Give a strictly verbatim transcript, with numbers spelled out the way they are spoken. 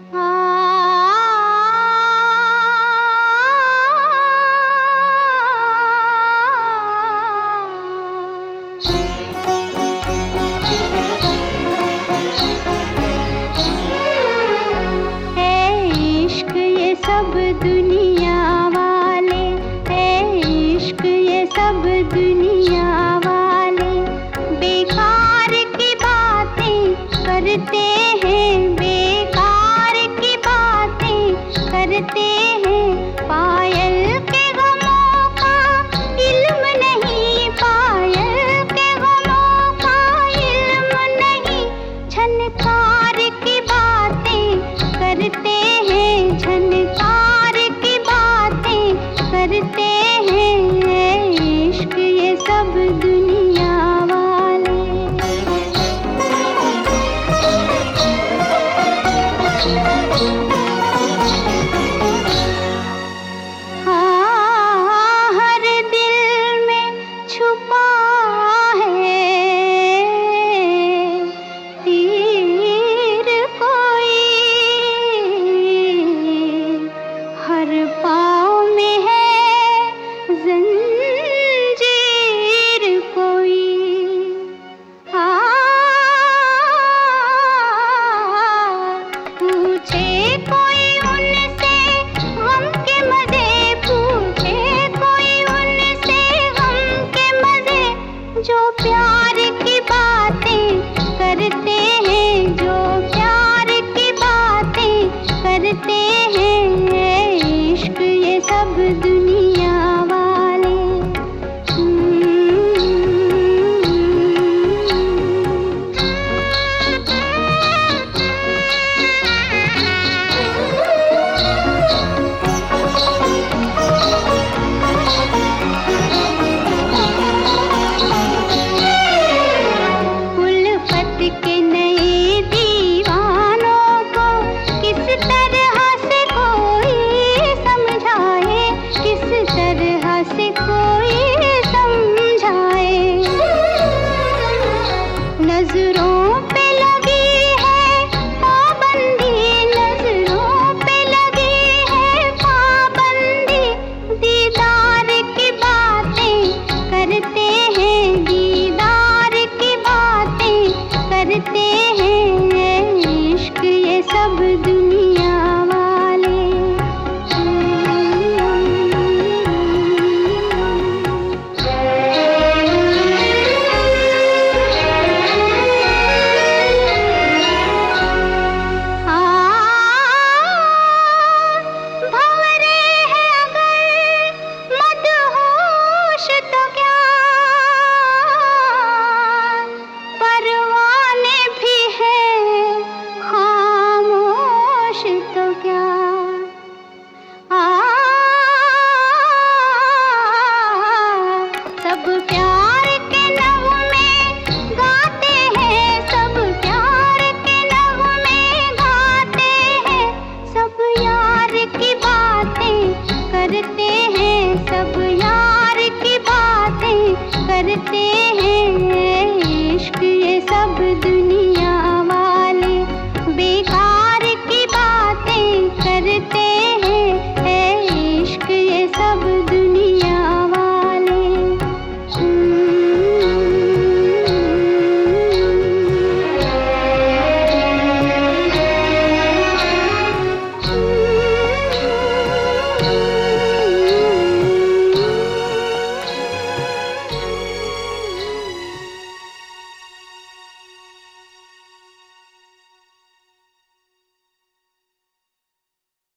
सब दुनिया वाले, है इश्क ये सब दुनिया वाले, बेकार की बातें करते हैं, बेकार की बातें करते हैं। पायल के गमों का इल्म नहीं, पायल के गमों का इल्म नहीं, झनकार की बातें करते हैं, झनकार की बातें करते हैं। इश्क ये सब दुनिया वाले। हाँ, हर दिल में छुपा है तीर कोई, हर पाँव में है जंजीर कोई। हाँ, पूछे कोई उनसे गम के मजे, पूछे कोई उनसे गम के मजे, जो प्यार की बातें करते हैं, जो प्यार की बातें करते हैं। इश्क ये सब दुनिया वाले। उल्फत के नए दीवानों को किस तरह से कोई समझाए, किस तरह से कोई समझाए। नजरों पे लगी है पाबंदी, नजरों पे लगी है पाबंदी, दीदार की बातें करते हैं, दीदार की बातें करते हैं। इश्क ये सब दुनिया